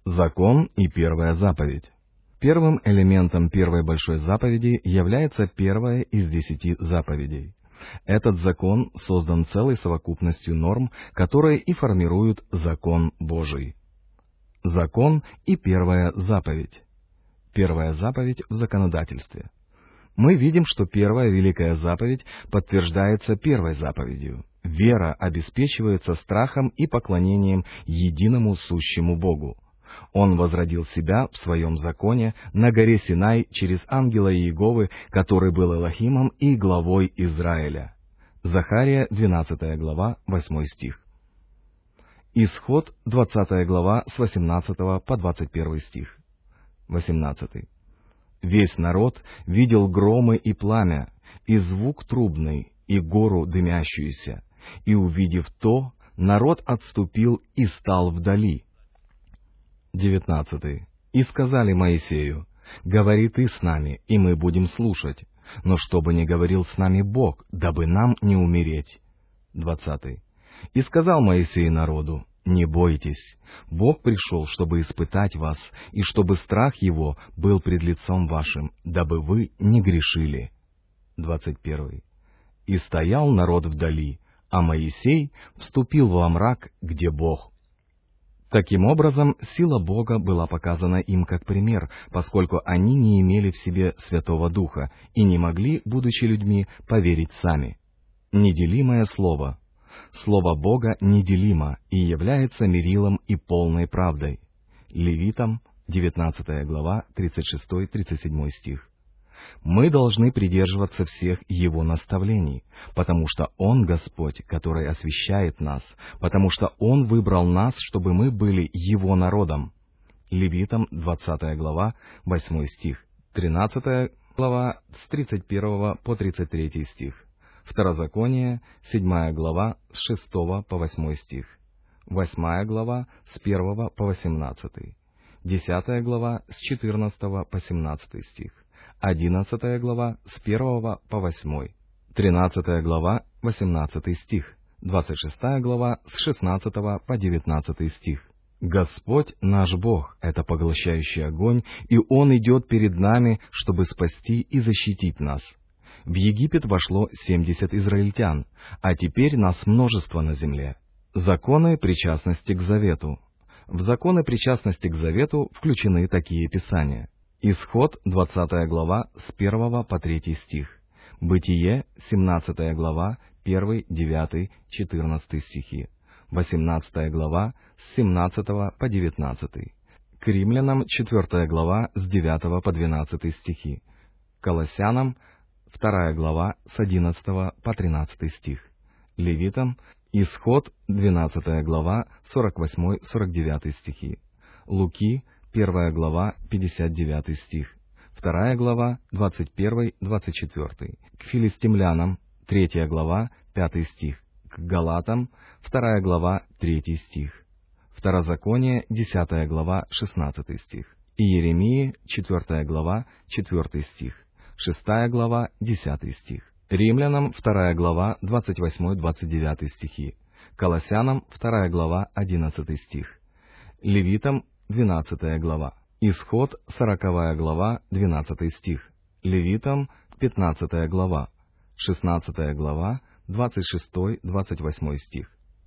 Закон и первая заповедь. Первым элементом первой большой заповеди является первая из 10 заповедей. Этот закон создан целой совокупностью норм, которые и формируют закон Божий. Закон и первая заповедь. Первая заповедь в законодательстве. Мы видим, что первая великая заповедь подтверждается первой заповедью. Вера обеспечивается страхом и поклонением единому сущему Богу. Он возродил себя в своем законе на горе Синай через ангела Иеговы, который был Элохимом и главой Израиля. Захария, 12 глава, 8 стих. Исход, 20 глава, с 18 по 21 стих. 18. Весь народ видел громы и пламя, и звук трубный, и гору дымящуюся, и, увидев то, народ отступил и стал вдали. 19. И сказали Моисею: «Говори ты с нами, и мы будем слушать, но чтобы не говорил с нами Бог, дабы нам не умереть». 20. И сказал Моисей народу: «Не бойтесь, Бог пришел, чтобы испытать вас, и чтобы страх Его был пред лицом вашим, дабы вы не грешили». 21. И стоял народ вдали, а Моисей вступил во мрак, где Бог. Таким образом, сила Бога была показана им как пример, поскольку они не имели в себе Святого Духа и не могли, будучи людьми, поверить сами. Неделимое Слово. Слово Бога неделимо и является мерилом и полной правдой. Левитам, 19 глава, 36-37 стих. Мы должны придерживаться всех Его наставлений, потому что Он Господь, который освящает нас, потому что Он выбрал нас, чтобы мы были Его народом. Левитам, 20 глава, 8 стих, 13 глава, с 31 по 33 стих, Второзаконие, 7 глава, с 6 по 8 стих, 8 глава, с 1 по 18, 10 глава, с 14 по 17 стих, 11 глава, с 1 по 8, 13 глава, 18 стих, 26 глава, с 16 по 19 стих. Господь наш Бог — это поглощающий огонь, и Он идет перед нами, чтобы спасти и защитить нас. В Египет вошло 70 израильтян, а теперь нас множество на земле. Законы причастности к завету. В законы причастности к завету включены такие писания. Исход, 20 глава, с 1 по 3 стих. Бытие, 17 глава, 1, 9, 14 стихи. 18 глава, с 17 по 19. К Римлянам, 4 глава, с 9 по 12 стихи. Колоссянам, 2 глава, с 11 по 13 стих. Левитам, Исход, 12 глава, 48-49 стихи. Луки, 1 глава, 59 стих, 2 глава, 21-24, к Филистимлянам, 3 глава, 5 стих, к Галатам, 2 глава, 3 стих, Второзаконие, 10 глава, 16 стих, Иеремии, 4 глава, 4 стих, 6 глава, 10 стих, Римлянам, 2 глава, 28-29 стихи, Колоссянам, 2 глава, 11 стих, Левитам, 12 глава. Исход, 40 глава, 12 стих. Левитам, 15 глава. 16 глава, 26-28 стих.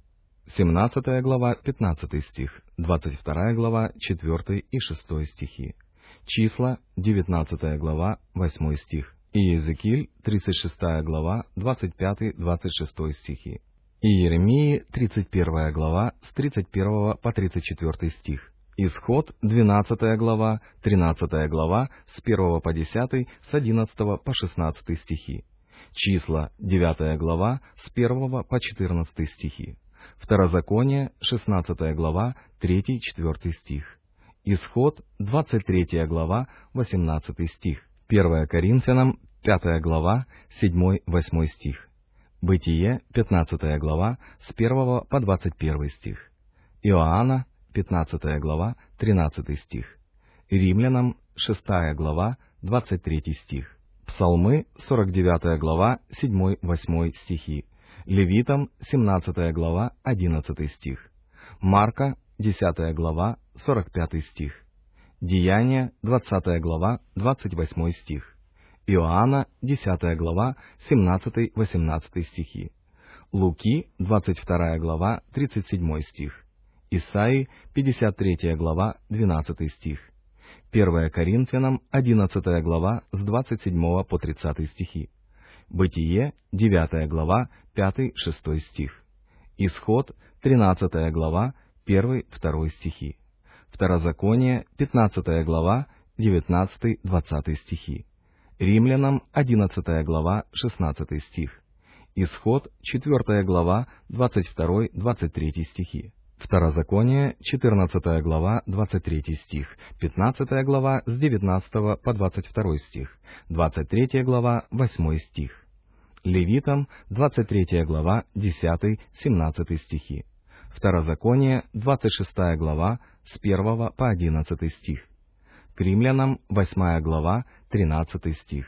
17 глава, 15 стих. 22 глава, 4 и 6 стихи. Числа, 19 глава, 8 стих. Иезекииль, 36 глава, 25-26 стихи. Иеремии, 31 глава, с 31 по 34 стих. Исход, 12 глава, 13 глава, с 1 по 10, с 11 по 16 стихи. Числа, 9 глава, с 1 по 14 стихи. Второзаконие, 16 глава, 3-4 стих. Исход, 23 глава, 18 стих. 1 Коринфянам, 5 глава, 7-8 стих. Бытие, 15 глава, с 1 по 21 стих. Иоанна, 15 глава, 13 стих. Римлянам, 6 глава, 23 стих. Псалмы, 49 глава, 7-8 стихи. Левитам, 17 глава, 11 стих. Марка, 10 глава, 45 стих. Деяния, 20 глава, 28 стих. Иоанна, 10 глава, 17-18 стихи. Луки, 22 глава, 37 стих. Исаии, 53 глава, 12 стих. 1 Коринфянам, 11 глава, с 27 по 30 стихи. Бытие, 9 глава, 5-6 стих. Исход, 13 глава, 1-2 стихи. Второзаконие, 15 глава, 19-20 стихи. Римлянам, 11 глава, 16 стих. Исход, 4 глава, 22-23 стихи. Второзаконие, 14 глава, 23 стих, 15 глава, с 19 по 22 стих, 23 глава, 8 стих. Левитам, 23 глава, 10-17 стихи. Второзаконие, 26 глава, с 1 по 11 стих. К Римлянам, 8 глава, 13 стих.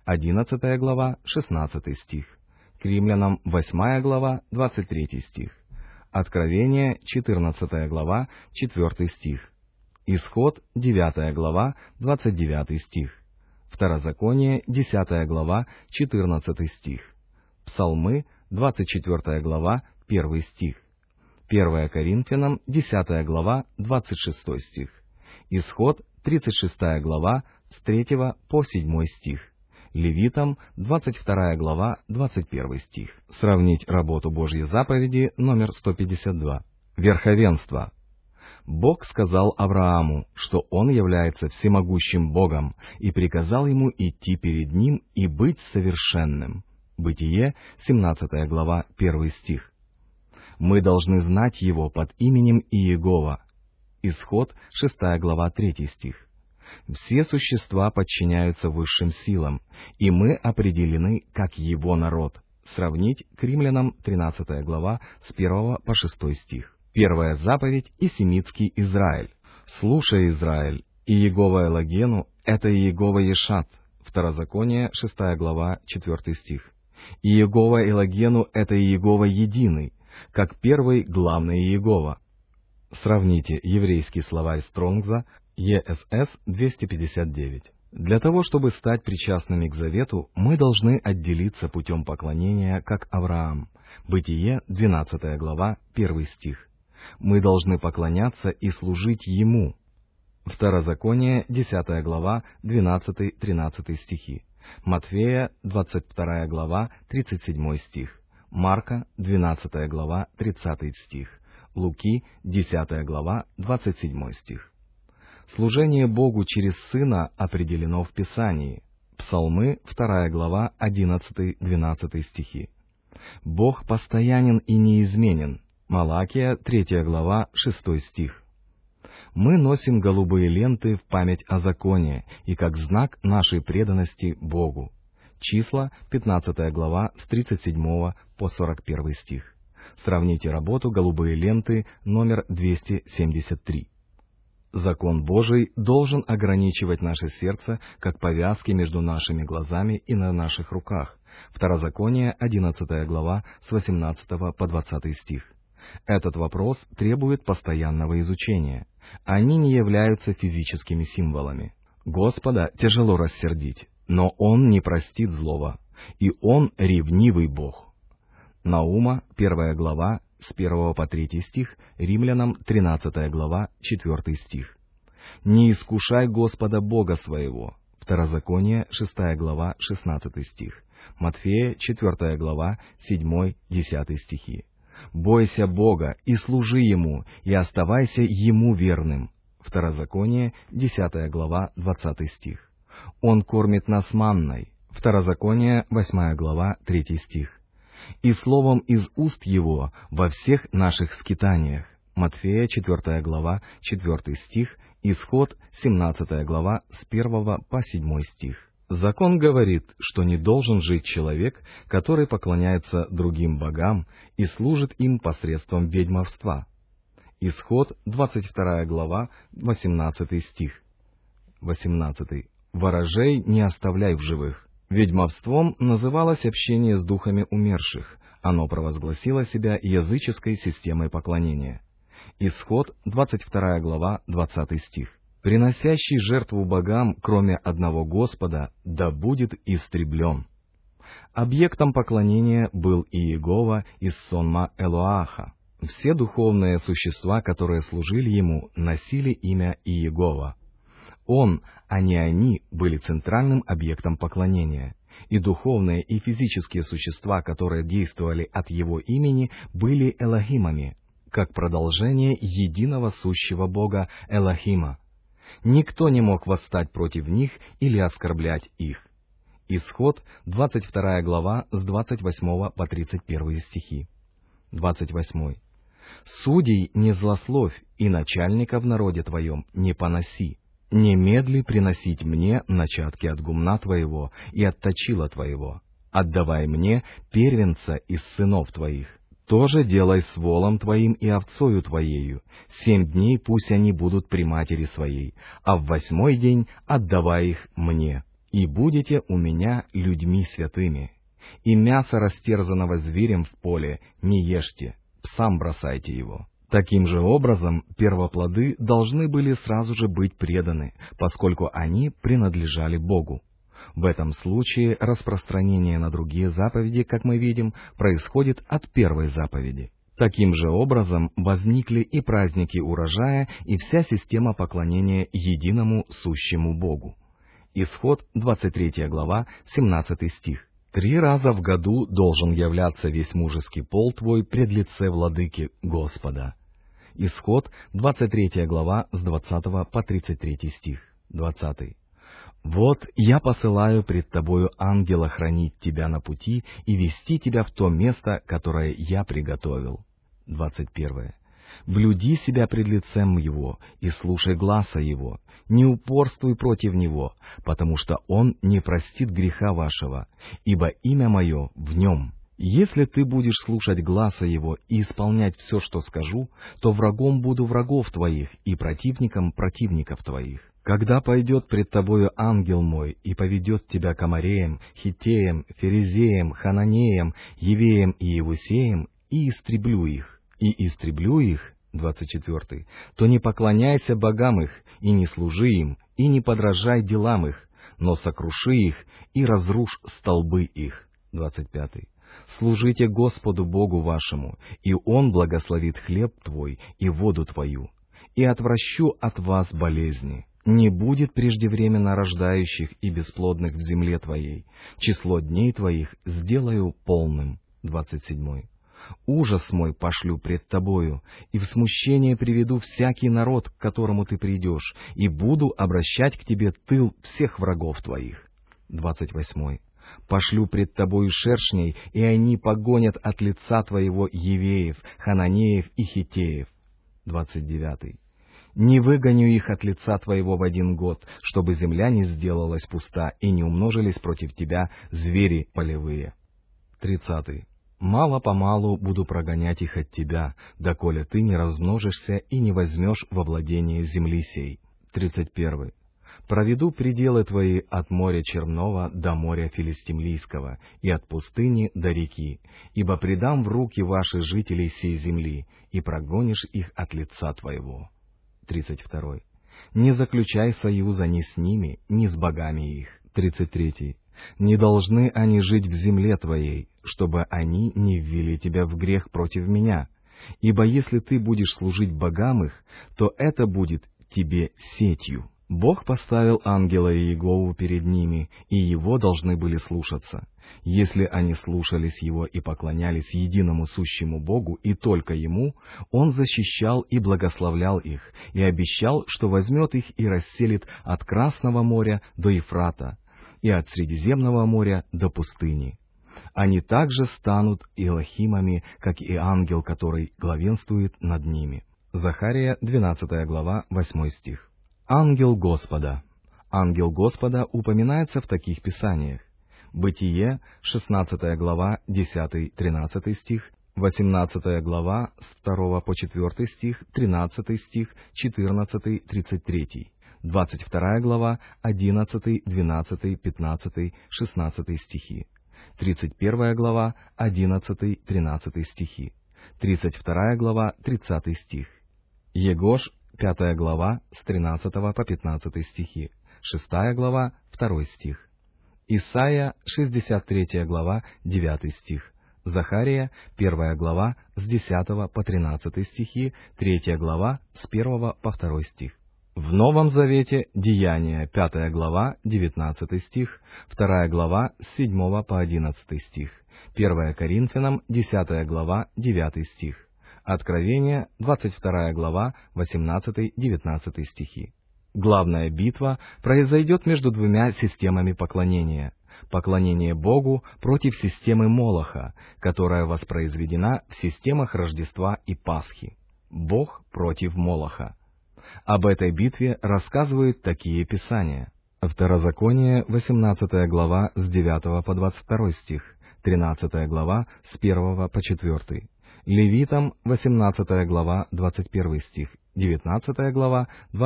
11 глава, 16 стих. К Римлянам, 8 глава, 23 стих. Откровение, 14 глава, 4 стих. Исход, 9 глава, 29 стих. Второзаконие, 10 глава, 14 стих. Псалмы, 24 глава, 1 стих. 1 Коринфянам, 10 глава, 26 стих. Исход, 36 глава, с 3 по 7 стих. Левитам, 22 глава, 21 стих. Сравнить работу Божьей заповеди, номер 152. Верховенство. Бог сказал Аврааму, что Он является всемогущим Богом, и приказал ему идти перед Ним и быть совершенным. Бытие, 17 глава, 1 стих. Мы должны знать Его под именем Иегова. Исход, 6 глава, 3 стих. Все существа подчиняются высшим силам, и мы определены как Его народ. Сравнить к Римлянам, 13 глава, с 1 по 6 стих. Первая заповедь и семитский Израиль. «Слушай, Израиль, Иегова Элагену — это Иегова Ешат». Второзаконие, 6 глава, 4 стих. Иегова Элагену — это Иегова Единый, как первый главный Иегова. Сравните еврейский словарь Стронгза, ЕСС 259. Для того, чтобы стать причастными к завету, мы должны отделиться путем поклонения, как Авраам. Бытие, 12 глава, 1 стих. Мы должны поклоняться и служить Ему. Второзаконие, 10 глава, 12-13 стихи. Матфея, 22 глава, 37 стих. Марка, 12 глава, 30 стих. Луки, 10 глава, 27 стих. Служение Богу через Сына определено в Писании. Псалмы, 2 глава, 11-12 стихи. Бог постоянен и неизменен. Малакия, 3 глава, 6 стих. Мы носим голубые ленты в память о законе и как знак нашей преданности Богу. Числа, 15 глава, с 37 по 41 стих. Сравните работу «Голубые ленты» номер 273. Закон Божий должен ограничивать наше сердце, как повязки между нашими глазами и на наших руках. Второзаконие, 11 глава, с 18 по 20 стих. Этот вопрос требует постоянного изучения. Они не являются физическими символами. Господа тяжело рассердить, но Он не простит злого, и Он ревнивый Бог. Наума, 1 глава, с 1 по 3 стих, Римлянам, 13 глава, 4 стих. «Не искушай Господа Бога своего». Второзаконие, 6 глава, 16 стих. Матфея, 4 глава, 7-10 стихи. «Бойся Бога и служи Ему, и оставайся Ему верным». Второзаконие, 10 глава, 20 стих. «Он кормит нас манной». Второзаконие, 8 глава, 3 стих. «И словом из уст Его во всех наших скитаниях». Матфея, 4 глава, 4 стих, Исход, 17 глава, с 1 по 7 стих. Закон говорит, что не должен жить человек, который поклоняется другим богам и служит им посредством ведьмовства. Исход, 22 глава, 18 стих. 18. «Ворожей не оставляй в живых». Ведьмовством называлось общение с духами умерших. Оно провозгласило себя языческой системой поклонения. Исход, 22 глава, 20 стих. «Приносящий жертву богам, кроме одного Господа, да будет истреблен». Объектом поклонения был Иегова из сонма Элоаха. Все духовные существа, которые служили ему, носили имя Иегова. Он, а не они, были центральным объектом поклонения, и духовные и физические существа, которые действовали от его имени, были Элохимами, как продолжение единого сущего Бога Элохима. Никто не мог восстать против них или оскорблять их. Исход, 22 глава, с 28 по 31 стихи. 28. «Судей не злословь, и начальника в народе твоем не поноси. Немедли приносить мне начатки от гумна твоего и от точила твоего. Отдавай мне первенца из сынов твоих. Тоже делай с волом твоим и овцою твоею. 7 дней пусть они будут при матери своей, а в 8-й день отдавай их мне. И будете у меня людьми святыми. И мясо растерзанного зверем в поле не ешьте, псам бросайте его». Таким же образом, первоплоды должны были сразу же быть преданы, поскольку они принадлежали Богу. В этом случае распространение на другие заповеди, как мы видим, происходит от первой заповеди. Таким же образом возникли и праздники урожая, и вся система поклонения единому сущему Богу. Исход, 23 глава, 17 стих. 3 раза в году должен являться весь мужеский пол твой пред лице владыки Господа. Исход, 23 глава, с 20 по 33 стих. 20. «Вот я посылаю пред тобою ангела хранить тебя на пути и вести тебя в то место, которое я приготовил». 21. «Блюди себя пред лицем его и слушай гласа его, не упорствуй против него, потому что он не простит греха вашего, ибо имя мое в нем. Если ты будешь слушать гласа его и исполнять все, что скажу, то врагом буду врагов твоих и противником противников твоих. Когда пойдет пред тобою ангел мой и поведет тебя к Амореям, Хиттеям, Ферезеям, Хананеям, Евеям и Иевусеям, и истреблю их, 24, то не поклоняйся богам их, и не служи им, и не подражай делам их, но сокруши их и разрушь столбы их». 25. «Служите Господу Богу вашему, и Он благословит хлеб твой и воду твою, и отвращу от вас болезни. Не будет преждевременно рождающих и бесплодных в земле твоей. Число дней твоих сделаю полным». 27. «Ужас мой пошлю пред тобою, и в смущение приведу всякий народ, к которому ты придешь, и буду обращать к тебе тыл всех врагов твоих». 28. «Пошлю пред тобою шершней, и они погонят от лица твоего Евеев, Хананеев и Хиттеев». 29. «Не выгоню их от лица твоего в 1 год, чтобы земля не сделалась пуста, и не умножились против тебя звери полевые». 30. «Мало-помалу буду прогонять их от тебя, доколе ты не размножишься и не возьмешь во владение земли сей». 31. «Проведу пределы твои от моря Черного до моря Филистимлийского, и от пустыни до реки, ибо предам в руки ваши жителей сей земли, и прогонишь их от лица твоего». 32. «Не заключай союза ни с ними, ни с богами их». 33. «Не должны они жить в земле твоей, чтобы они не ввели тебя в грех против меня. Ибо если ты будешь служить богам их, то это будет тебе сетью». Бог поставил ангела Иегову перед ними, и его должны были слушаться. Если они слушались его и поклонялись единому сущему Богу и только ему, он защищал и благословлял их, и обещал, что возьмет их и расселит от Красного моря до Ефрата, и от Средиземного моря до пустыни. Они также станут Элохимами, как и ангел, который главенствует над ними. Захария, 12 глава, 8 стих. Ангел Господа. Ангел Господа упоминается в таких писаниях: Бытие, 16 глава, 10-13 стих, 18 глава, с 2 по 4 стих, 13 стих, 14-33, 22 глава, 11, 12, 15, 16 стихи, 31 глава, 11, 13 стихи, 32 глава, 30 стих, Егош, 5 глава, с 13 по 15 стихи, 6 глава, 2 стих. Исайя, 63 глава, 9 стих. Захария, 1 глава, с 10 по 13 стихи, 3 глава, с 1 по 2 стих. В Новом Завете Деяния, 5 глава, 19 стих, 2 глава, с 7 по 11 стих, 1 Коринфянам, 10 глава, 9 стих, Откровение, 22 глава, 18-19 стихи. Главная битва произойдет между двумя системами поклонения. Поклонение Богу против системы Молоха, которая воспроизведена в системах Рождества и Пасхи. Бог против Молоха. Об этой битве рассказывают такие писания. Второзаконие, 18 глава, с 9 по 22 стих, 13 глава, с 1 по 4. Левитам, 18 глава, 21 стих, 19 глава,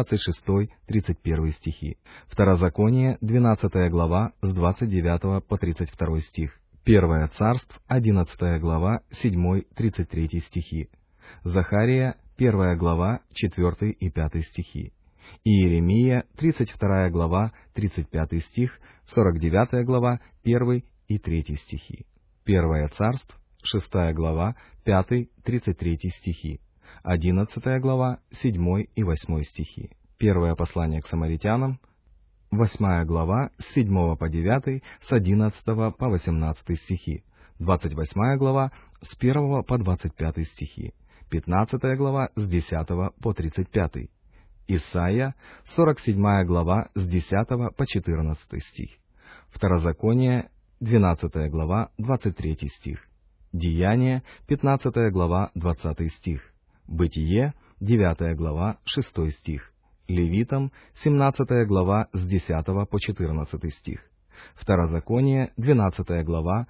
26-31 стихи. Второзаконие, 12 глава, с 29 по 32 стих. Первое Царств, 11 глава, 7-33 стихи. Захария, 1 глава, 4 и 5 стихи. Иеремия, 32 глава, 35 стих, 49 глава, 1 и 3 стихи. Первое Царств, 6 глава, 5-33 стихи. 11 глава, 7 и 8 стихи. Первое послание к Самаритянам, 8 глава, с 7 по 9, с 11 по 18 стихи. 28 глава, с 1 по 25 стихи. 15 глава, с 10 по 35. Исайя, 47 глава, с 10 по 14 стих. Второзаконие, 12 глава, 23 стих. Деяния, 15 глава, 20 стих. Бытие, 9 глава, 6 стих. Левитам, 17 глава, с 10 по 14 стих. Второзаконие, 12 глава,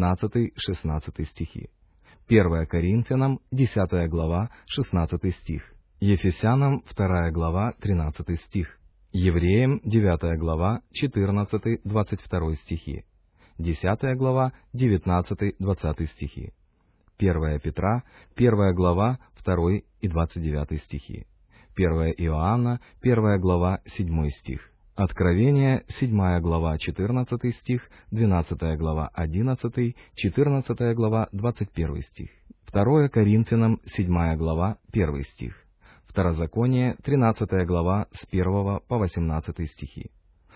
15-16 стихи. 1 Коринфянам, 10 глава, 16 стих. Ефесянам, 2 глава, 13 стих. Евреям, 9 глава, 14-22 стихи. 10 глава, 19-20 стихи. 1 Петра, 1 глава, 2 и 29 стихи. 1 Иоанна, 1 глава, 7 стих. Откровение, 7 глава, 14 стих, 12 глава, 11, 14 глава, 21 стих. 2 Коринфянам, 7 глава, 1 стих. Второзаконие, 13 глава, с 1 по 18 стихи.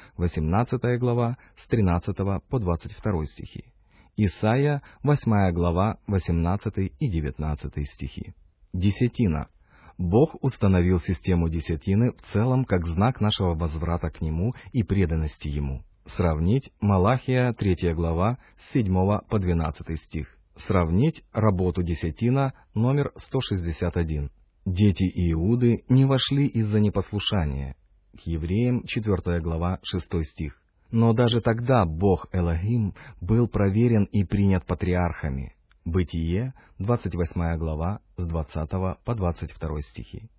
18 глава, с 13 по 22 стихи. Исайя, 8 глава, 18 и 19 стихи. Десятина. Бог установил систему десятины в целом как знак нашего возврата к Нему и преданности Ему. Сравнить Малахия, 3 глава, с 7 по 12 стих. Сравнить работу десятина, номер 161. Дети Иуды не вошли из-за непослушания. К Евреям, 4 глава, 6 стих. Но даже тогда Бог Элохим был проверен и принят патриархами. Бытие, 28 глава, с 20 по 22 стихи.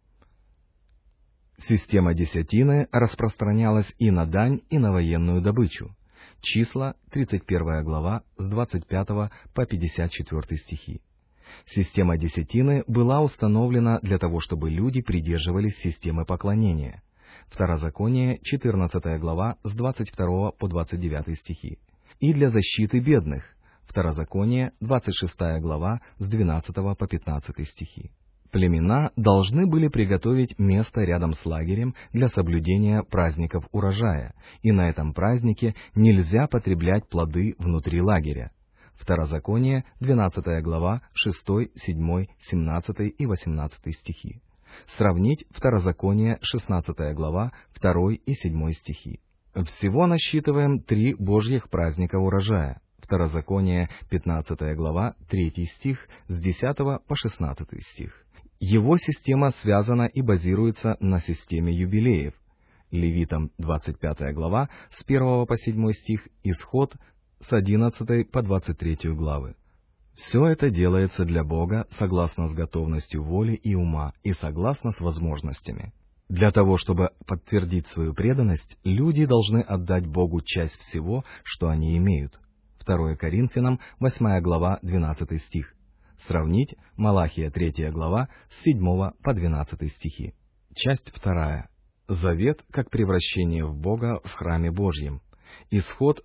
Система десятины распространялась и на дань, и на военную добычу. Числа, 31 глава, с 25 по 54 стихи. Система десятины была установлена для того, чтобы люди придерживались системы поклонения. Второзаконие, 14 глава, с 22 по 29 стихи. И для защиты бедных. Второзаконие, 26 глава, с 12 по 15 стихи. Племена должны были приготовить место рядом с лагерем для соблюдения праздников урожая, и на этом празднике нельзя потреблять плоды внутри лагеря. Второзаконие, 12 глава, 6, 7, 17 и 18 стихи. Сравнить Второзаконие, 16 глава, 2 и 7 стихи. Всего насчитываем 3 Божьих праздника урожая. Второзаконие, 15 глава, 3 стих, с 10 по 16 стих. Его система связана и базируется на системе юбилеев. Левитам, 25 глава, с 1 по 7 стих, Исход, с 11 по 23 главы. Все это делается для Бога согласно с готовностью воли и ума и согласно с возможностями. Для того, чтобы подтвердить свою преданность, люди должны отдать Богу часть всего, что они имеют. 2 Коринфянам, 8 глава, 12 стих. Сравнить Малахия 3 глава с 7 по 12 стихи. Часть 2. Завет как превращение в Бога в храме Божьем. Исход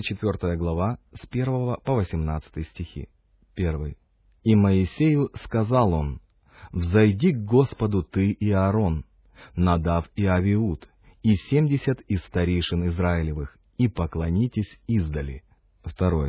24 глава с 1 по 18 стихи. 1. «И Моисею сказал он: взойди к Господу ты и Аарон, Надав и Авиуд, и 70 из старейшин Израилевых, и поклонитесь издали». 2.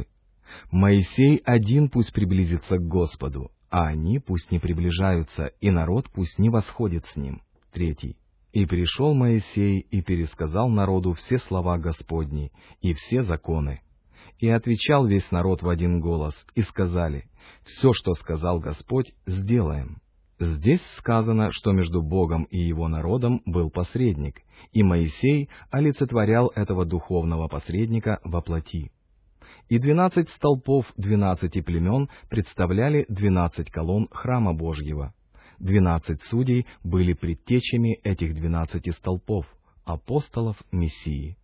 «Моисей один пусть приблизится к Господу, а они пусть не приближаются, и народ пусть не восходит с ним». 3. «И пришел Моисей и пересказал народу все слова Господни и все законы. И отвечал весь народ в один голос, и сказали: все, что сказал Господь, сделаем». Здесь сказано, что между Богом и Его народом был посредник, и Моисей олицетворял этого духовного посредника во плоти. И 12 столпов 12 племен представляли 12 колонн храма Божьего. 12 судей были предтечами этих 12 столпов, апостолов Мессии.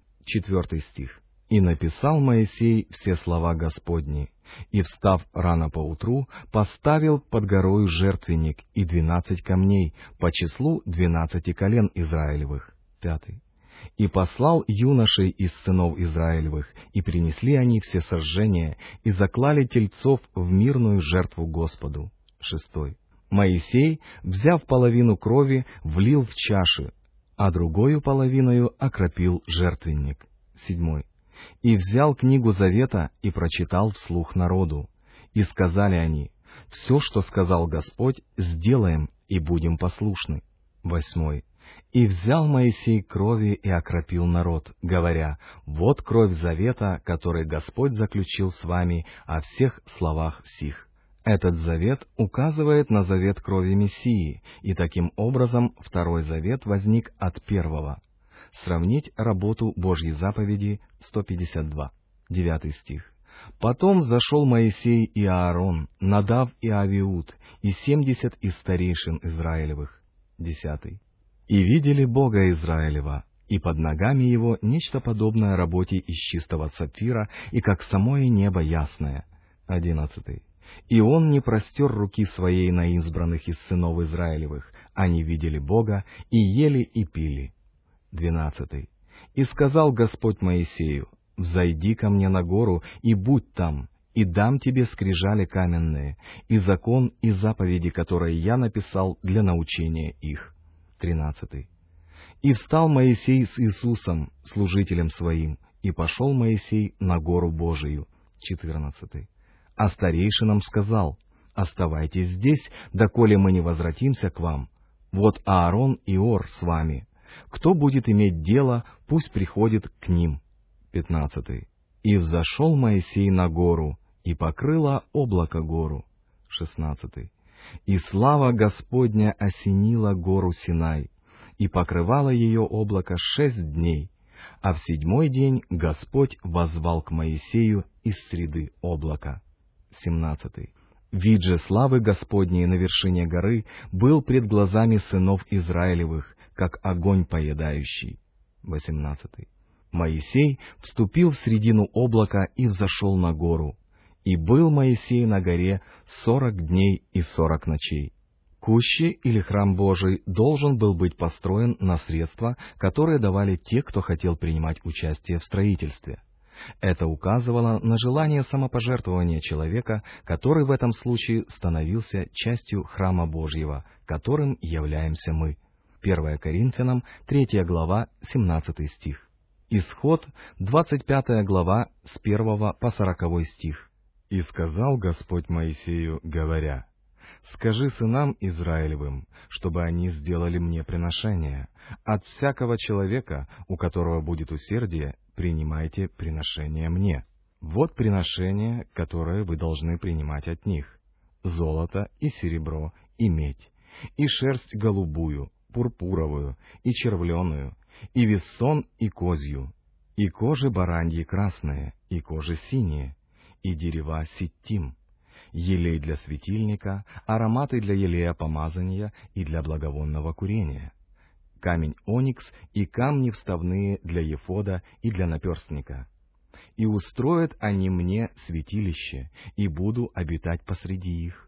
4 стих. «И написал Моисей все слова Господни, и, встав рано поутру, поставил под горою жертвенник и 12 камней по числу 12 колен Израилевых». 5. «И послал юношей из сынов Израилевых, и принесли они все сожжения, и заклали тельцов в мирную жертву Господу». 6. «Моисей, взяв половину крови, влил в чаши, а другою половиною окропил жертвенник». 7. «И взял книгу завета и прочитал вслух народу. И сказали они: все, что сказал Господь, сделаем и будем послушны». 8. «И взял Моисей крови и окропил народ, говоря: вот кровь завета, который Господь заключил с вами о всех словах сих». Этот завет указывает на завет крови Мессии, и таким образом второй завет возник от первого. Сравнить работу Божьей заповеди 152. 9 стих. «Потом зашел Моисей и Аарон, Надав и Авиуд, и 70 из старейшин Израилевых». 10. «И видели Бога Израилева, и под ногами его нечто подобное работе из чистого сапфира, и как самое небо ясное». 11. «И он не простер руки своей на избранных из сынов Израилевых, они видели Бога, и ели, и пили». 12. «И сказал Господь Моисею: взойди ко мне на гору, и будь там, и дам тебе скрижали каменные, и закон, и заповеди, которые я написал для научения их». 13. «И встал Моисей с Иисусом, служителем своим, и пошел Моисей на гору Божию». 14. «А старейшинам сказал: оставайтесь здесь, доколе мы не возвратимся к вам. Вот Аарон и Ор с вами. Кто будет иметь дело, пусть приходит к ним». 15. «И взошел Моисей на гору, и покрыло облако гору». 16. «И слава Господня осенила гору Синай, и покрывало ее облако 6 дней, а в 7-й день Господь воззвал к Моисею из среды облака». 17. «Вид же славы Господней на вершине горы был пред глазами сынов Израилевых, как огонь поедающий». 18. «Моисей вступил в средину облака и взошел на гору. И был Моисей на горе 40 дней и 40 ночей». Кущи, или храм Божий, должен был быть построен на средства, которые давали те, кто хотел принимать участие в строительстве. Это указывало на желание самопожертвования человека, который в этом случае становился частью храма Божьего, которым являемся мы. 1 Коринфянам 3 глава 17 стих. Исход 25 глава с 1 по 40 стих. «И сказал Господь Моисею, говоря: скажи сынам Израилевым, чтобы они сделали мне приношение. От всякого человека, у которого будет усердие, принимайте приношение мне. Вот приношение, которое вы должны принимать от них: золото и серебро и медь, и шерсть голубую, пурпуровую и червленую, и вессон и козью, и кожи бараньи красные, и кожи синие, и дерева ситтим, елей для светильника, ароматы для елея помазания и для благовонного курения, камень оникс и камни вставные для ефода и для наперстника. И устроят они мне святилище, и буду обитать посреди их.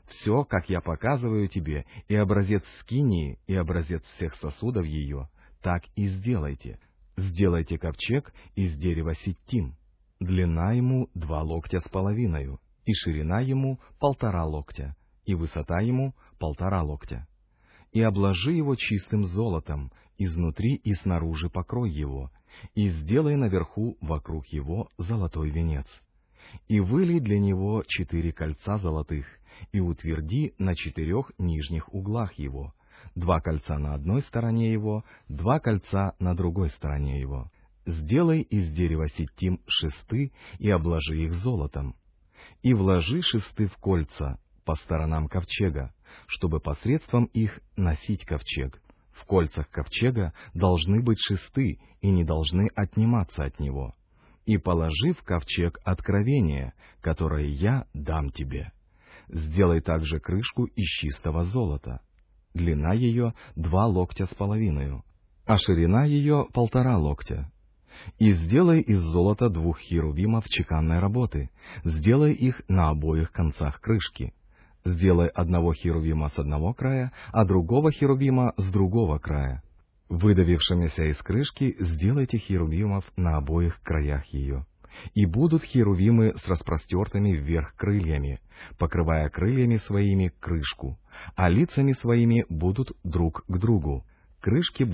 Все, как я показываю тебе, и образец скинии, и образец всех сосудов ее, так и сделайте. Сделайте ковчег из дерева ситтим. Длина ему 2 локтя с половиною, и ширина ему 1,5 локтя, и высота ему 1,5 локтя. И обложи его чистым золотом, изнутри и снаружи покрой его, и сделай наверху вокруг его золотой венец. И вылей для него 4 кольца золотых, и утверди на 4 нижних углах его, 2 кольца на одной стороне его, 2 кольца на другой стороне его. Сделай из дерева ситтим шесты и обложи их золотом. И вложи шесты в кольца по сторонам ковчега, чтобы посредством их носить ковчег. В кольцах ковчега должны быть шесты и не должны отниматься от него. И положи в ковчег откровение, которое я дам тебе. Сделай также крышку из чистого золота. Длина ее 2 локтя с половиною, а ширина ее 1,5 локтя. И сделай из золота 2 херувимов чеканной работы, сделай их на обоих концах крышки. Сделай одного херувима с одного края, а другого херувима с другого края. Выдавившимися из крышки сделайте херувимов на обоих краях ее. И будут херувимы с распростертыми вверх крыльями, покрывая крыльями своими крышку, а лицами своими будут друг к другу. К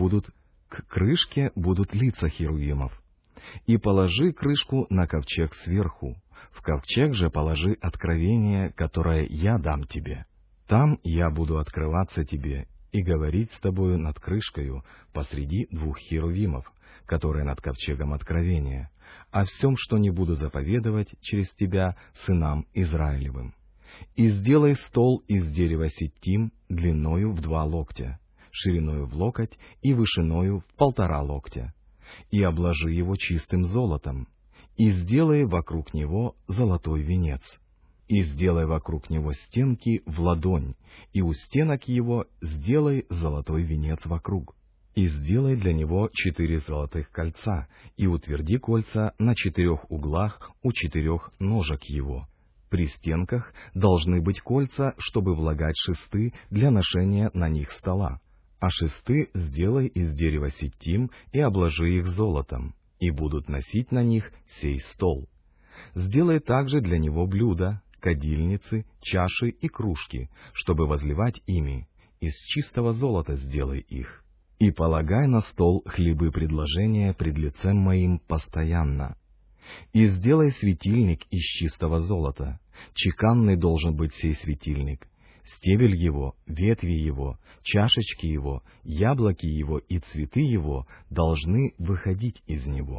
крышке будут лица херувимов. И положи крышку на ковчег сверху. В ковчег же положи откровение, которое я дам тебе. Там я буду открываться тебе и говорить с тобою над крышкою посреди 2 херувимов, которые над ковчегом откровения, о всем, что не буду заповедовать через тебя сынам Израилевым. И сделай стол из дерева ситтим длиною в 2 локтя, шириною в локоть и вышиною в 1,5 локтя, и обложи его чистым золотом, и сделай вокруг него золотой венец. И сделай вокруг него стенки в ладонь, и у стенок его сделай золотой венец вокруг. И сделай для него 4 золотых кольца, и утверди кольца на 4 углах у 4 ножек его. При стенках должны быть кольца, чтобы влагать шесты для ношения на них стола. А шесты сделай из дерева ситтим и обложи их золотом, и будут носить на них сей стол. Сделай также для него блюда, кадильницы, чаши и кружки, чтобы возливать ими. Из чистого золота сделай их. И полагай на стол хлебы предложения пред лицем моим постоянно. И сделай светильник из чистого золота. Чеканный должен быть сей светильник. Стебель его, ветви его, чашечки его, яблоки его и цветы его должны выходить из него.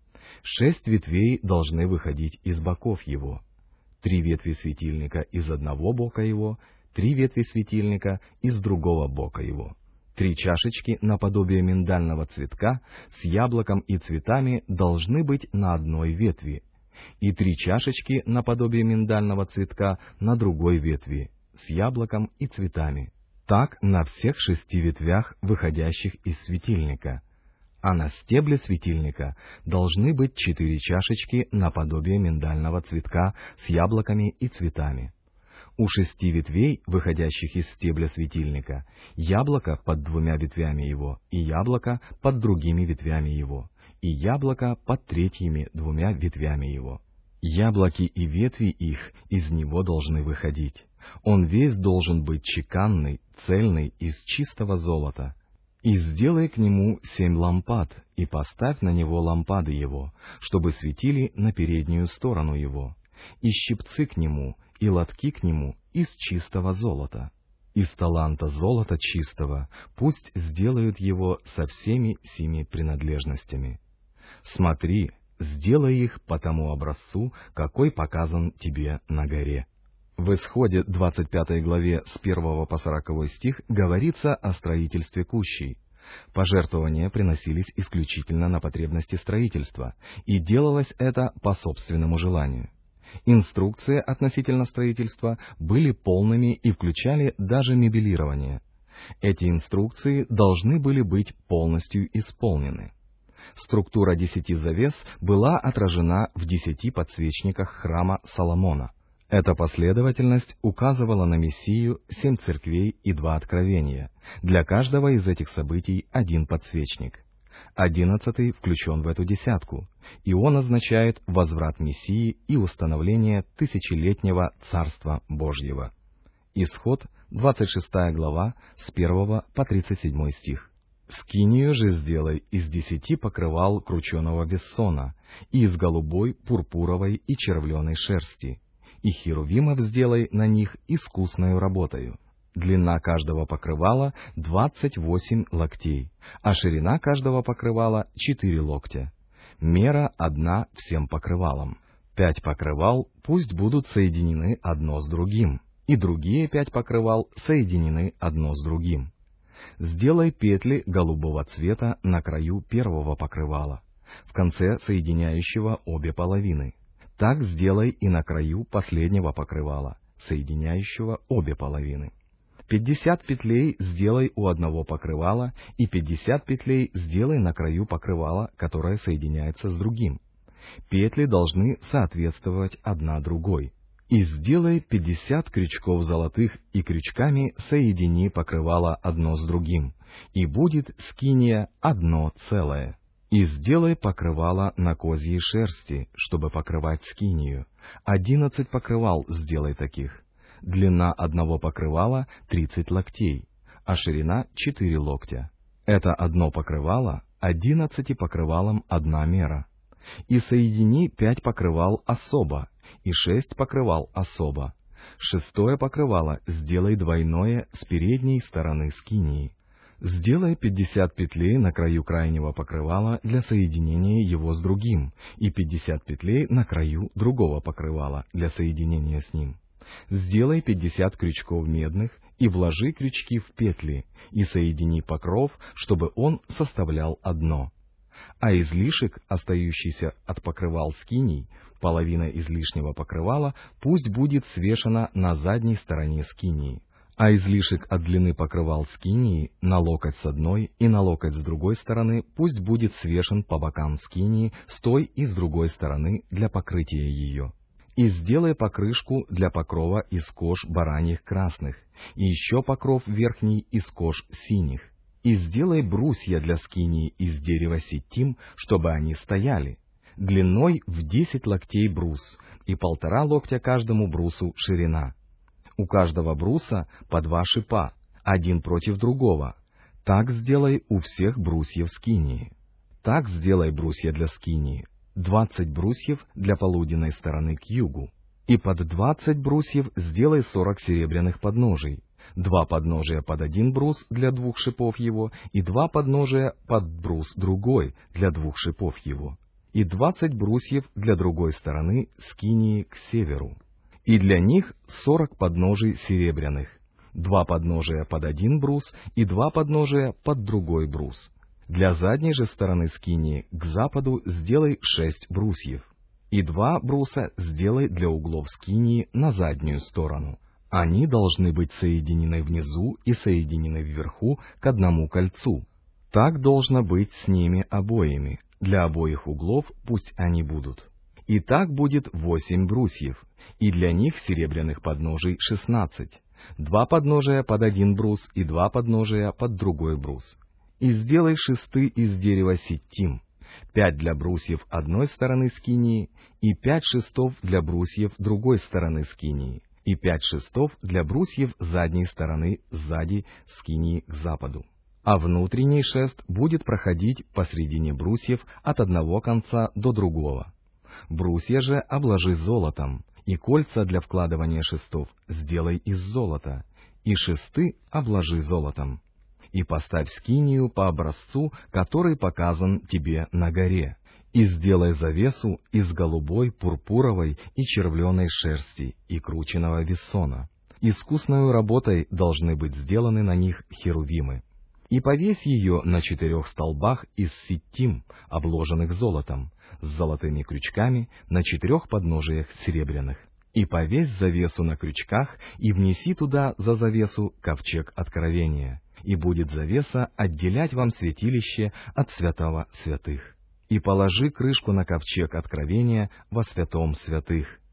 6 ветвей должны выходить из боков его. 3 ветви светильника из одного бока его, 3 ветви светильника из другого бока его. 3 чашечки наподобие миндального цветка с яблоком и цветами должны быть на одной ветви, и 3 чашечки наподобие миндального цветка на другой ветви с яблоком и цветами. Так на всех 6 ветвях, выходящих из светильника. А на стебле светильника должны быть 4 чашечки наподобие миндального цветка с яблоками и цветами. У 6 ветвей, выходящих из стебля светильника, яблоко под 2 ветвями его, и яблоко под другими ветвями его, и яблоко под 3 2 ветвями его. Яблоки и ветви их из него должны выходить. Он весь должен быть чеканный, цельный, из чистого золота. И сделай к нему 7 лампад, и поставь на него лампады его, чтобы светили на переднюю сторону его, и щипцы к нему, и лотки к нему из чистого золота. Из таланта золота чистого пусть сделают его со всеми 7 принадлежностями. Смотри, сделай их по тому образцу, какой показан тебе на горе». В Исходе 25 главе с 1 по 40 стих говорится о строительстве кущей. Пожертвования приносились исключительно на потребности строительства, и делалось это по собственному желанию. Инструкции относительно строительства были полными и включали даже мебелирование. Эти инструкции должны были быть полностью исполнены. Структура 10 завес была отражена в 10 подсвечниках храма Соломона. Эта последовательность указывала на Мессию 7 церквей и 2 откровения, для каждого из этих событий один подсвечник. 11 включен в эту десятку, и он означает возврат Мессии и установление тысячелетнего Царства Божьего. Исход, 26 глава, с 1 по 37 стих. «Скинию же сделай из 10 покрывал крученого вессона, и из голубой, пурпуровой и червленой шерсти, и херувимов сделай на них искусною работою. Длина каждого покрывала 28 локтей, а ширина каждого покрывала 4 локтя. Мера одна всем покрывалам. 5 покрывал пусть будут соединены одно с другим, и другие 5 покрывал соединены одно с другим. Сделай петли голубого цвета на краю первого покрывала, в конце соединяющего обе половины. Так сделай и на краю последнего покрывала, соединяющего обе половины. 50 петлей сделай у одного покрывала, и 50 петлей сделай на краю покрывала, которое соединяется с другим. Петли должны соответствовать одна другой. И сделай 50 крючков золотых, и крючками соедини покрывало одно с другим, и будет скиния одно целое. И сделай покрывало на козьей шерсти, чтобы покрывать скинию. 11 покрывал сделай таких. Длина одного покрывала 30 локтей, а ширина 4 локтя. Это одно покрывало 11 покрывалам одна мера. И соедини 5 покрывал особо, и 6 покрывал особо. 6 покрывало сделай двойное с передней стороны скинии. Сделай 50 петлей на краю крайнего покрывала для соединения его с другим, и 50 петлей на краю другого покрывала для соединения с ним. Сделай 50 крючков медных, и вложи крючки в петли, и соедини покров, чтобы он составлял одно. А излишек, остающийся от покрывал скиней, половина излишнего покрывала, пусть будет свешена на задней стороне скинии. А излишек от длины покрывал скинии на локоть с одной и на локоть с другой стороны пусть будет свешен по бокам скинии с той и с другой стороны для покрытия ее. И сделай покрышку для покрова из кож бараньих красных, и еще покров верхний из кож синих. И сделай брусья для скинии из дерева ситим, чтобы они стояли, длиной в 10 локтей брус, и 1,5 локтя каждому брусу ширина. У каждого бруса по 2 шипа, один против другого. Так сделай у всех брусьев скинии. Так сделай брусья для скинии. 20 брусьев для полуденной стороны к югу. И под 20 брусьев сделай 40 серебряных подножий. 2 подножия под 1 брус для 2 шипов его, и 2 подножия под брус другой для 2 шипов его. И 20 брусьев для другой стороны скинии к северу. И для них 40 подножий серебряных. 2 подножия под 1 брус, и 2 подножия под другой брус. Для задней же стороны скинии к западу сделай 6 брусьев, и 2 бруса сделай для углов скинии на заднюю сторону. Они должны быть соединены внизу и соединены вверху к одному кольцу. Так должно быть с ними обоими, для обоих углов пусть они будут. И так будет 8 брусьев, и для них серебряных подножий 16, 2 подножия под 1 брус и 2 подножия под другой брус. И сделай шесты из дерева ситим, 5 для брусьев одной стороны скинии, и 5 шестов для брусьев другой стороны скинии, и 5 шестов для брусьев задней стороны сзади скинии к западу. А внутренний шест будет проходить посредине брусьев от одного конца до другого. Брусья же обложи золотом, и кольца для вкладывания шестов сделай из золота, и шесты обложи золотом. И поставь скинию по образцу, который показан тебе на горе, и сделай завесу из голубой, пурпуровой и червленой шерсти и крученого вессона. Искусною работой должны быть сделаны на них херувимы. И повесь ее на 4 столбах из ситим, обложенных золотом, с золотыми крючками на 4 подножиях серебряных. И повесь завесу на крючках, и внеси туда за завесу ковчег откровения, и будет завеса отделять вам святилище от святого святых. И положи крышку на ковчег откровения во святом святых.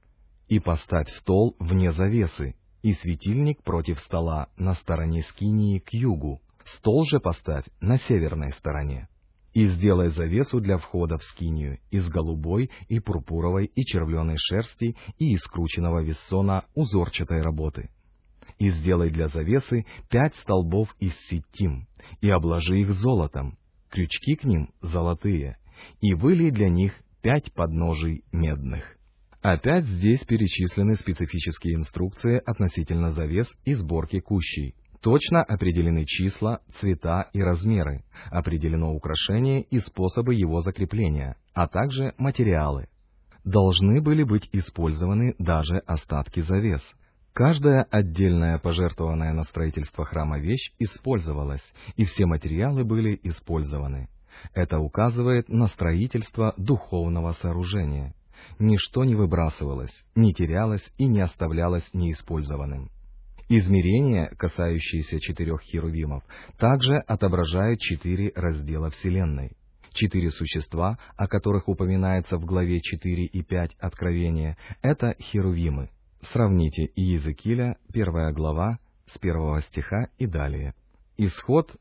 И поставь стол вне завесы, и светильник против стола на стороне скинии к югу, стол же поставь на северной стороне. И сделай завесу для входа в скинию из голубой и пурпуровой и червленой шерсти и из скрученного вессона узорчатой работы. И сделай для завесы 5 столбов из ситим, и обложи их золотом, крючки к ним золотые, и вылей для них 5 подножий медных. Опять здесь перечислены специфические инструкции относительно завес и сборки кущей. Точно определены числа, цвета и размеры, определено украшение и способы его закрепления, а также материалы. Должны были быть использованы даже остатки завес. Каждая отдельная пожертвованная на строительство храма вещь использовалась, и все материалы были использованы. Это указывает на строительство духовного сооружения. Ничто не выбрасывалось, не терялось и не оставлялось неиспользованным. Измерения, касающиеся 4 херувимов, также отображают 4 раздела Вселенной. 4 существа, о которых упоминается в главе 4 и 5 Откровения, это херувимы. Сравните Иезекииля, 1 глава, с 1 стиха и далее. Исход,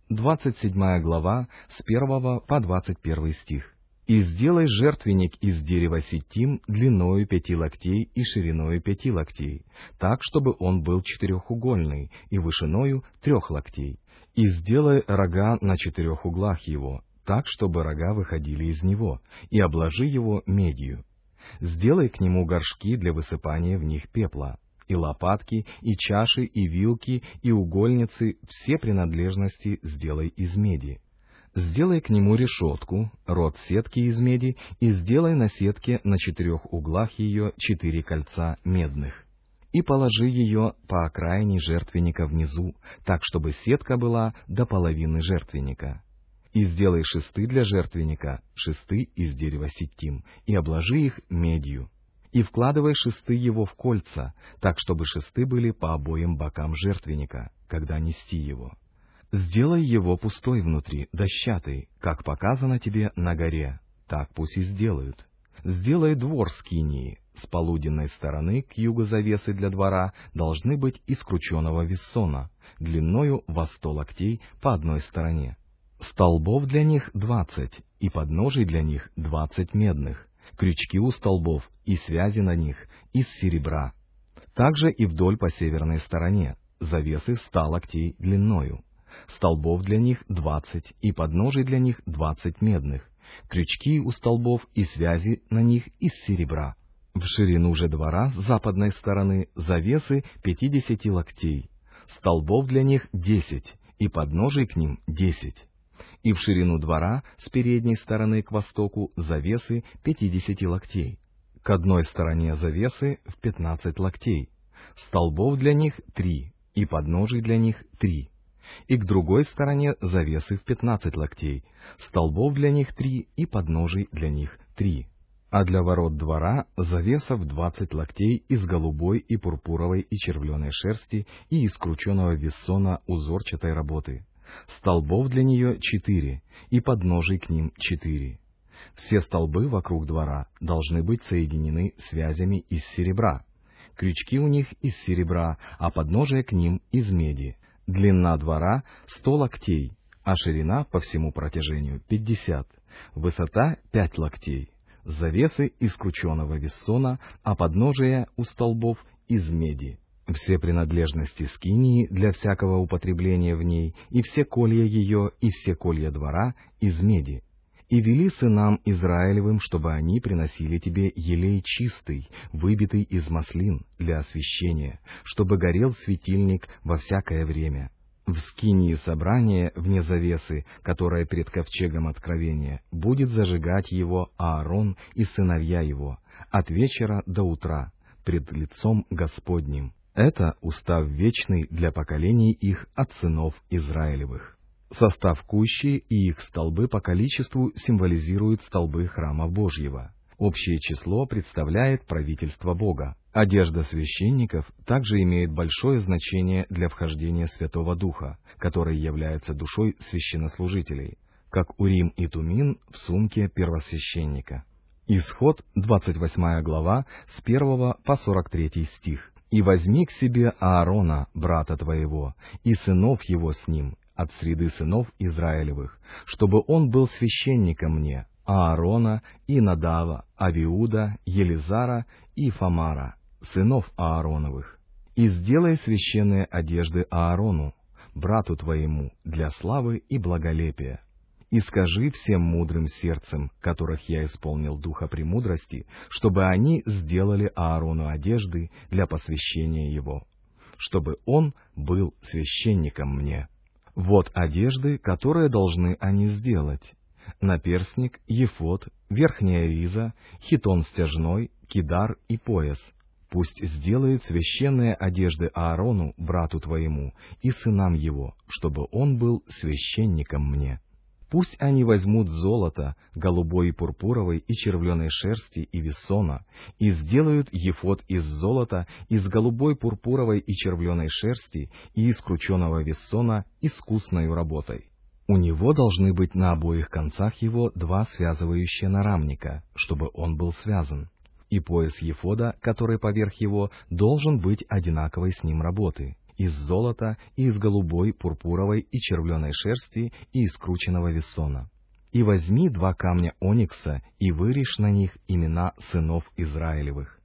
27 глава, с 1 по 21 стих. «И сделай жертвенник из дерева ситим длиною 5 локтей и шириною 5 локтей, так, чтобы он был четырехугольный и вышиною 3 локтей. И сделай рога на 4 углах его, так, чтобы рога выходили из него, и обложи его медью. Сделай к нему горшки для высыпания в них пепла, и лопатки, и чаши, и вилки, и угольницы, все принадлежности сделай из меди. Сделай к нему решетку, рот сетки из меди, и сделай на сетке на 4 углах ее 4 кольца медных. И положи ее по окраине жертвенника внизу, так, чтобы сетка была до половины жертвенника. И сделай шесты для жертвенника, шесты из дерева ситим, и обложи их медью. И вкладывай шесты его в кольца, так, чтобы шесты были по обоим бокам жертвенника, когда нести его. Сделай его пустой внутри, дощатый, как показано тебе на горе, так пусть и сделают. Сделай двор скинии, с полуденной стороны к югу завесы для двора должны быть из крученого вессона, длиною во 100 локтей по одной стороне. Столбов для них 20, и подножий для них 20 медных, крючки у столбов и связи на них из серебра. Также и вдоль по северной стороне, завесы 100 локтей длиною. Столбов для них 20, и подножий для них 20 медных, крючки у столбов и связи на них из серебра. В ширину же двора с западной стороны завесы 50 локтей, столбов для них 10, и подножий к ним 10. И в ширину двора с передней стороны к востоку завесы 50 локтей, к одной стороне завесы в 15 локтей, столбов для них 3, и подножий для них 3. И к другой стороне завесы в 15 локтей, столбов для них 3 и подножий для них 3. А для ворот двора завеса в 20 локтей из голубой и пурпуровой и червленой шерсти и из крученого вессона узорчатой работы. Столбов для нее 4, и подножий к ним 4. Все столбы вокруг двора должны быть соединены связями из серебра. Крючки у них из серебра, а подножие к ним из меди. Длина двора 100 локтей, а ширина по всему протяжению 50, высота 5 локтей, завесы из крученого вессона, а подножие у столбов из меди. Все принадлежности скинии для всякого употребления в ней, и все колья ее, и все колья двора из меди. И вели сынам Израилевым, чтобы они приносили тебе елей чистый, выбитый из маслин для освящения, чтобы горел светильник во всякое время. В скинии собрания вне завесы, которая перед ковчегом откровения, будет зажигать его Аарон и сыновья его от вечера до утра пред лицом Господним. Это устав вечный для поколений их от сынов Израилевых. Состав кущи и их столбы по количеству символизируют столбы храма Божьего. Общее число представляет правительство Бога. Одежда священников также имеет большое значение для вхождения Святого Духа, который является душой священнослужителей, как Урим и Тумим в сумке первосвященника. Исход, 28 глава, с 1 по 43 стих. «И возьми к себе Аарона, брата твоего, и сынов его с ним, от среды сынов Израилевых, чтобы он был священником мне, Аарона, и Надава, Авиуда, Елизара и Фамара, сынов Аароновых. И сделай священные одежды Аарону, брату твоему, для славы и благолепия. И скажи всем мудрым сердцем, которых я исполнил духа премудрости, чтобы они сделали Аарону одежды для посвящения его, чтобы он был священником мне. Вот одежды, которые должны они сделать: наперстник, ефод, верхняя риза, хитон стяжной, кидар и пояс. Пусть сделают священные одежды Аарону, брату твоему, и сынам его, чтобы он был священником мне. Пусть они возьмут золото, голубой и пурпуровой, и червленой шерсти, и вессона, и сделают ефод из золота, из голубой, пурпуровой и червленой шерсти, и из крученого вессона искусною работой. У него должны быть на обоих концах его 2 связывающие нарамника, чтобы он был связан. И пояс ефода, который поверх его, должен быть одинаковой с ним работы, из золота, и из голубой, пурпуровой и червленой шерсти, и из крученного вессона. И возьми 2 камня оникса, и вырежь на них имена сынов Израилевых.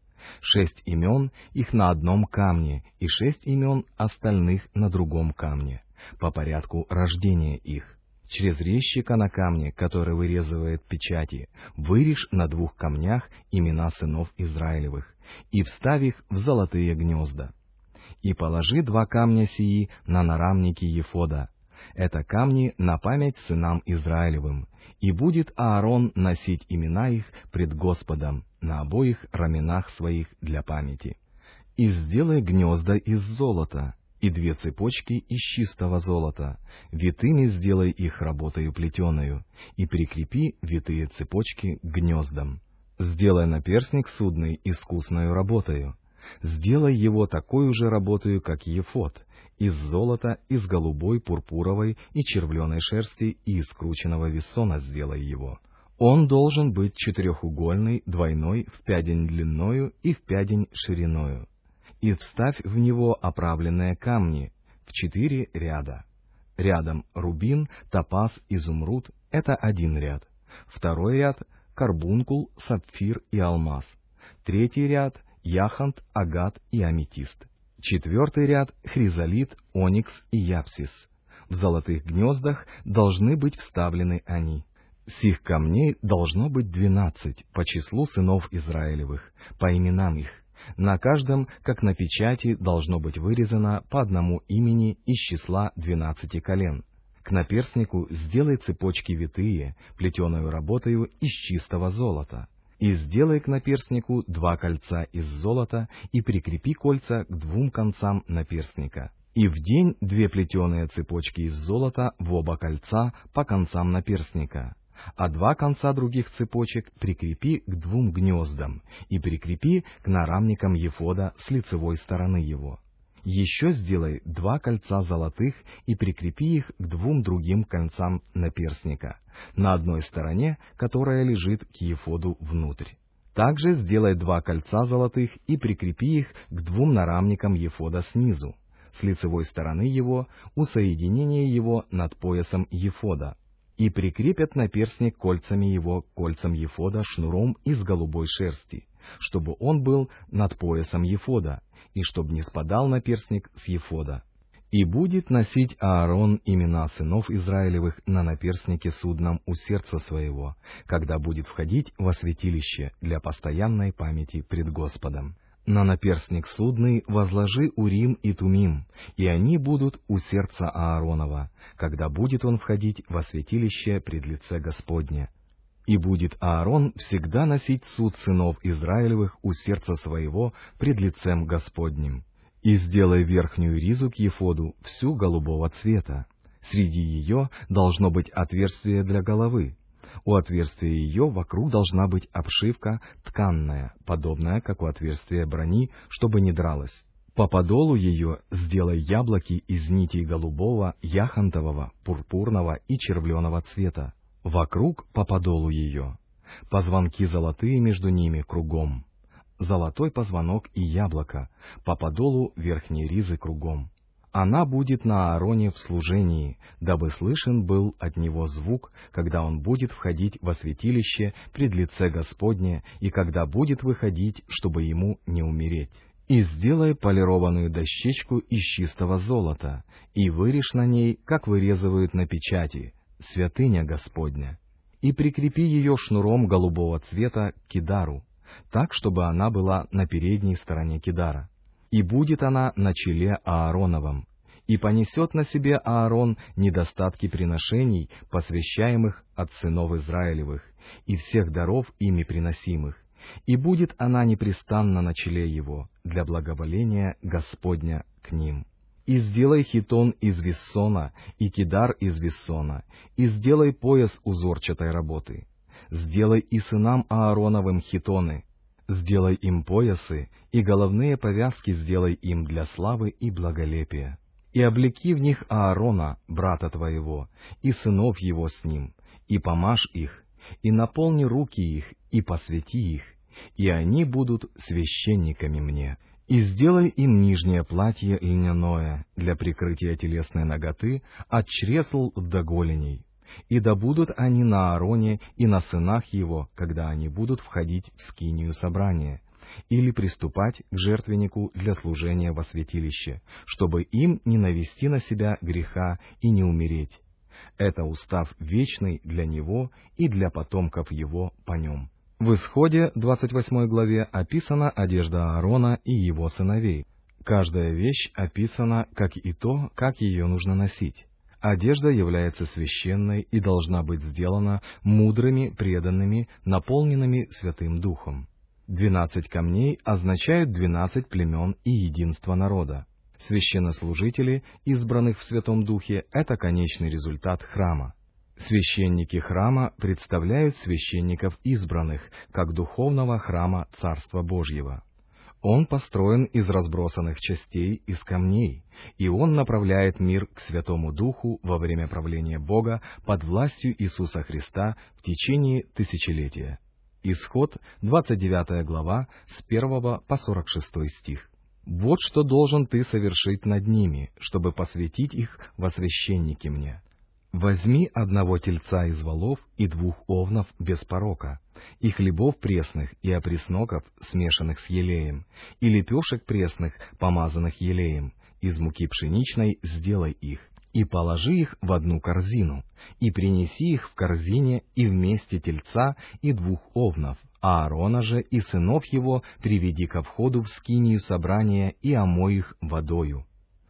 6 имен их на одном камне, и 6 имен остальных на другом камне, по порядку рождения их. Через резчика на камне, который вырезывает печати, вырежь на 2 камнях имена сынов Израилевых, и вставь их в золотые гнезда. И положи 2 камня сии на нарамники ефода. Это камни на память сынам Израилевым, и будет Аарон носить имена их пред Господом на обоих раменах своих для памяти. И сделай гнезда из золота, и 2 цепочки из чистого золота, витыми сделай их работою плетеною, и прикрепи витые цепочки к гнездам. Сделай наперстник судный искусною работою. Сделай его такой же работою, как ефод, из золота, из голубой, пурпуровой и червленой шерсти, и из крученного вессона сделай его. Он должен быть 4-угольный, двойной, в пядень длинною и в пядень шириною. И вставь в него оправленные камни в 4 ряда. Рядом рубин, топаз, изумруд — это 1 ряд. 2 ряд — карбункул, сапфир и алмаз. 3 ряд — яхонт, агат и аметист. 4 ряд — хризолит, оникс и япсис. В золотых гнездах должны быть вставлены они. Сих камней должно быть 12 по числу сынов Израилевых, по именам их. На каждом, как на печати, должно быть вырезано по 1 имени из числа 12 колен. К наперстнику сделай цепочки витые, плетеною работою из чистого золота. И сделай к наперстнику 2 кольца из золота, и прикрепи кольца к 2 концам наперстника. И вдень 2 плетеные цепочки из золота в оба кольца по концам наперстника, а 2 конца других цепочек прикрепи к 2 гнездам, и прикрепи к нарамникам ефода с лицевой стороны его. Еще сделай 2 кольца золотых и прикрепи их к 2 другим концам наперстника, на одной стороне, которая лежит к ефоду внутрь. Также сделай 2 кольца золотых и прикрепи их к 2 нарамникам ефода снизу, с лицевой стороны его, у соединения его над поясом ефода. И прикрепят наперстник кольцами его к кольцам ефода шнуром из голубой шерсти, чтобы он был над поясом ефода, и чтобы не спадал наперстник с ефода. И будет носить Аарон имена сынов Израилевых на наперстнике судном у сердца своего, когда будет входить во святилище для постоянной памяти пред Господом. На наперстник судный возложи Урим и Тумим, и они будут у сердца Ааронова, когда будет он входить во святилище пред лице Господне. И будет Аарон всегда носить суд сынов Израилевых у сердца своего пред лицем Господним. И сделай верхнюю ризу к ефоду всю голубого цвета. Среди ее должно быть отверстие для головы. У отверстия ее вокруг должна быть обшивка тканная, подобная, как у отверстия брони, чтобы не дралась. По подолу ее сделай яблоки из нитей голубого, яхонтового, пурпурного и червленого цвета. Вокруг по подолу ее. позвонки золотые между ними кругом. Золотой позвонок и яблоко, по подолу верхней ризы кругом. Она будет на Аароне в служении, дабы слышен был от него звук, когда он будет входить во святилище пред лице Господне, и когда будет выходить, чтобы ему не умереть. И сделай полированную дощечку из чистого золота, и вырежь на ней, как вырезывают на печати, святыня Господня. И прикрепи ее шнуром голубого цвета к кидару, так, чтобы она была на передней стороне кидара. И будет она на челе Аароновом, и понесет на себе Аарон недостатки приношений, посвящаемых от сынов Израилевых, и всех даров ими приносимых, и будет она непрестанно на челе его, для благоволения Господня к ним. И сделай хитон из виссона, и кидар из виссона, и сделай пояс узорчатой работы. Сделай и сынам Аароновым хитоны, сделай им поясы, и головные повязки сделай им для славы и благолепия. И облеки в них Аарона, брата твоего, и сынов его с ним, и помажь их, и наполни руки их, и посвяти их, и они будут священниками мне. И сделай им нижнее платье льняное для прикрытия телесной наготы от чресл до голеней. И да будут они на Аароне и на сынах его, когда они будут входить в скинию собрания, или приступать к жертвеннику для служения во святилище, чтобы им не навести на себя греха и не умереть. Это устав вечный для него и для потомков его по нем». В Исходе, 28 главе, описана одежда Аарона и его сыновей. Каждая вещь описана, как и то, как ее нужно носить. Одежда является священной и должна быть сделана мудрыми, преданными, наполненными Святым Духом. 12 камней означают 12 племен и единство народа. Священнослужители, избранных в Святом Духе, это конечный результат храма. Священники храма представляют священников избранных, как духовного храма Царства Божьего. Он построен из разбросанных частей, из камней, и он направляет мир к Святому Духу во время правления Бога под властью Иисуса Христа в течение тысячелетия. Исход, 29 глава, с 1 по 46 стих. «Вот что должен ты совершить над ними, чтобы посвятить их во священники мне. Возьми одного тельца из волов и 2 овнов без порока, и хлебов пресных, и опресноков, смешанных с елеем, и лепешек пресных, помазанных елеем, из муки пшеничной сделай их, и положи их в одну корзину, и принеси их в корзине и вместе тельца и 2 овнов. Аарона же и сынов его приведи ко входу в скинию собрания и омой их водою.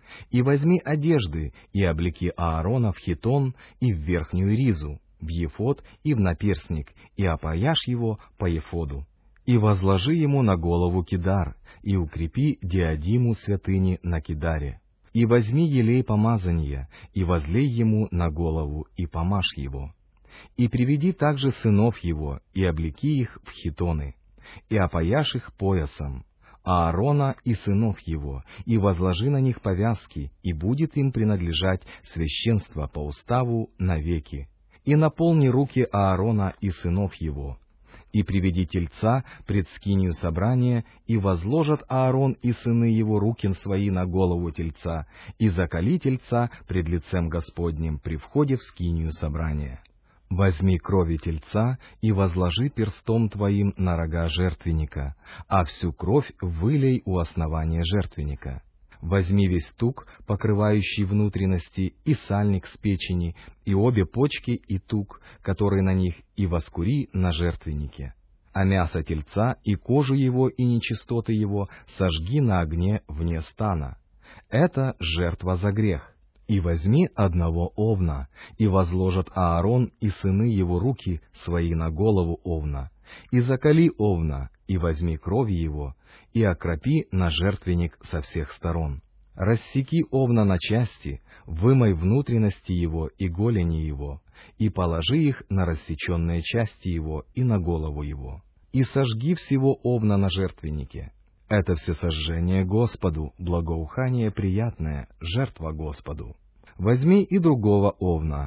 И возьми одежды, и облеки Аарона в хитон и в верхнюю ризу, в ефод и в наперстник, и опояшь его по ефоду. И возложи ему на голову кидар, и укрепи диадиму святыни на кидаре. И возьми елей помазания, и возлей ему на голову, и помажь его. И приведи также сынов его, и облеки их в хитоны, и опояшь их поясом, Аарона и сынов его, и возложи на них повязки, и будет им принадлежать священство по уставу навеки. И наполни руки Аарона и сынов его. И приведи тельца пред скинию собрания, и возложат Аарон и сыны его руки свои на голову тельца, и заколи тельца пред лицем Господним при входе в скинию собрания. Возьми крови тельца и возложи перстом твоим на рога жертвенника, а всю кровь вылей у основания жертвенника. Возьми весь тук, покрывающий внутренности, и сальник с печени, и обе почки и тук, который на них, и воскури на жертвеннике. А мясо тельца и кожу его и нечистоты его сожги на огне вне стана. Это жертва за грех. И возьми одного овна, и возложат Аарон и сыны его руки свои на голову овна, и заколи овна, и возьми кровь его, и окропи на жертвенник со всех сторон. Рассеки овна на части, вымой внутренности его и голени его, и положи их на рассеченные части его и на голову его. И сожги всего овна на жертвеннике. Это всесожжение Господу, благоухание приятное, жертва Господу. Возьми и другого овна,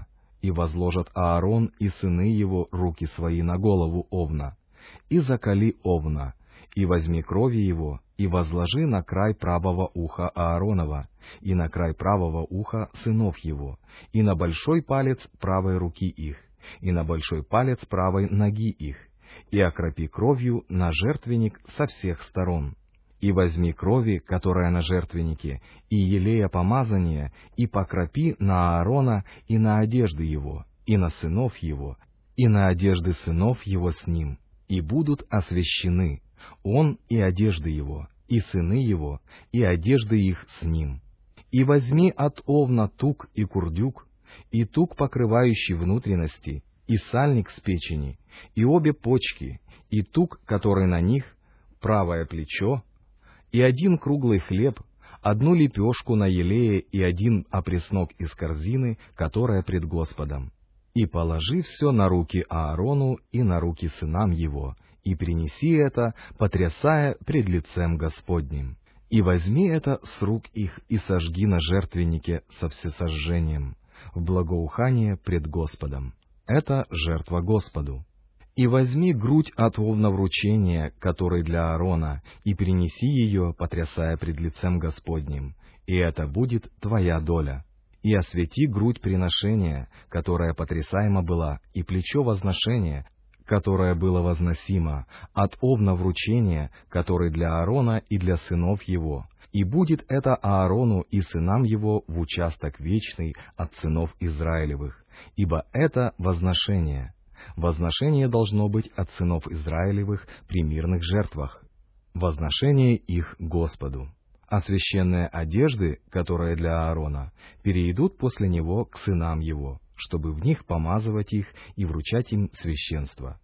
и возложат Аарон и сыны его руки свои на голову овна, и заколи овна, и возьми крови его, и возложи на край правого уха Ааронова, и на край правого уха сынов его, и на большой палец правой руки их, и на большой палец правой ноги их, и окропи кровью на жертвенник со всех сторон. И возьми крови, которая на жертвеннике, и елея помазания, и покропи на Аарона и на одежды его, и на сынов его, и на одежды сынов его с ним, и будут освящены, он и одежды его, и сыны его, и одежды их с ним. И возьми от овна тук и курдюк, и тук, покрывающий внутренности, и сальник с печени, и обе почки, и тук, который на них, правое плечо, и один круглый хлеб, одну лепешку на елее и один опреснок из корзины, которая пред Господом. И положи все на руки Аарону и на руки сынам его, и принеси это, потрясая пред лицем Господним. И возьми это с рук их и сожги на жертвеннике со всесожжением, в благоухание пред Господом. Это жертва Господу. И возьми грудь от овна вручения, который для Аарона, и принеси ее, потрясая пред лицем Господним, и это будет твоя доля. И освети грудь приношения, которая потрясаема была, и плечо возношения, которое было возносимо, от овна вручения, который для Аарона и для сынов его, и будет это Аарону и сынам его в участок вечный от сынов Израилевых, ибо это возношение. Возношение должно быть от сынов Израилевых при мирных жертвах, возношение их Господу. А священные одежды, которые для Аарона, перейдут после него к сынам его, чтобы в них помазывать их и вручать им священство.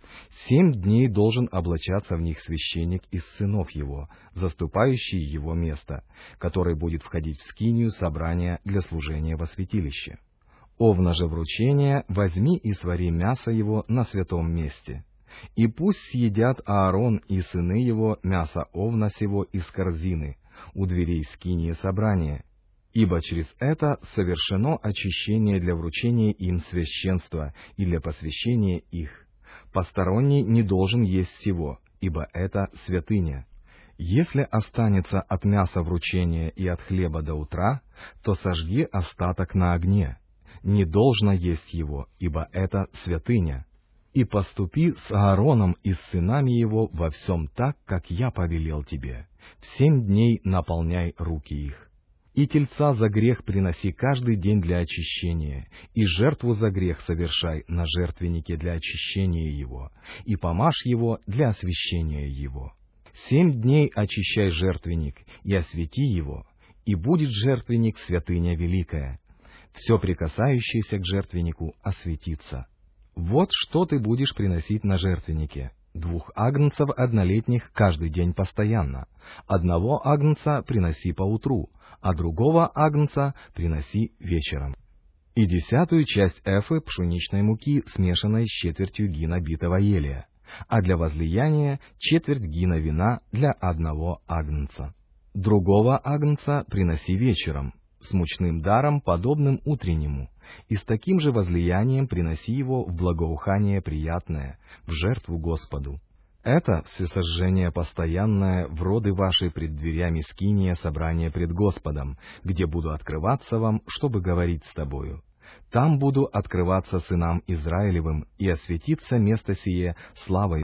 7 дней должен облачаться в них священник из сынов его, заступающий его место, который будет входить в скинию собрания для служения во святилище. Овна же вручения возьми и свари мясо его на святом месте. И пусть съедят Аарон и сыны его мясо овна сего из корзины, у дверей скинии собрания, ибо через это совершено очищение для вручения им священства и для посвящения их. Посторонний не должен есть всего, ибо это святыня. Если останется от мяса вручения и от хлеба до утра, то сожги остаток на огне. Не должно есть его, ибо это святыня. И поступи с Аароном и с сынами его во всем так, как я повелел тебе. В 7 дней наполняй руки их. И тельца за грех приноси каждый день для очищения, и жертву за грех совершай на жертвеннике для очищения его, и помажь его для освящения его. 7 дней очищай жертвенник, и освети его, и будет жертвенник святыня великая. Все прикасающееся к жертвеннику осветится. Вот что ты будешь приносить на жертвеннике: 2 агнцев однолетних каждый день постоянно, 1 агнца приноси поутру, а другого агнца приноси вечером. И 10 часть эфы пшеничной муки, смешанной с 1/4 гина битого елея, а для возлияния 1/4 гина вина для 1 агнца. Другого агнца приноси вечером, с мучным даром, подобным утреннему, и с таким же возлиянием приноси его в благоухание приятное, в жертву Господу. Это всесожжение постоянное в роды ваши пред дверями скиния собрания пред Господом, где буду открываться вам, чтобы говорить с тобою. Там буду открываться сынам Израилевым, и осветится место сие славой